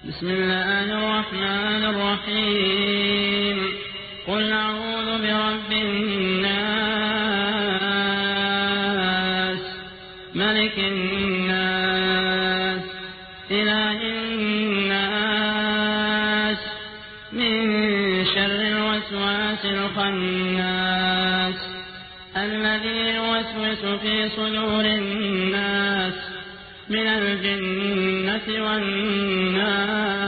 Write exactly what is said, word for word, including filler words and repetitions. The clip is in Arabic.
بسم الله الرحمن الرحيم قل أعوذ برب الناس ملك الناس إله الناس من شر الوسواس الخناس الذي يوسوس في صدور الناس من الجنة والناس.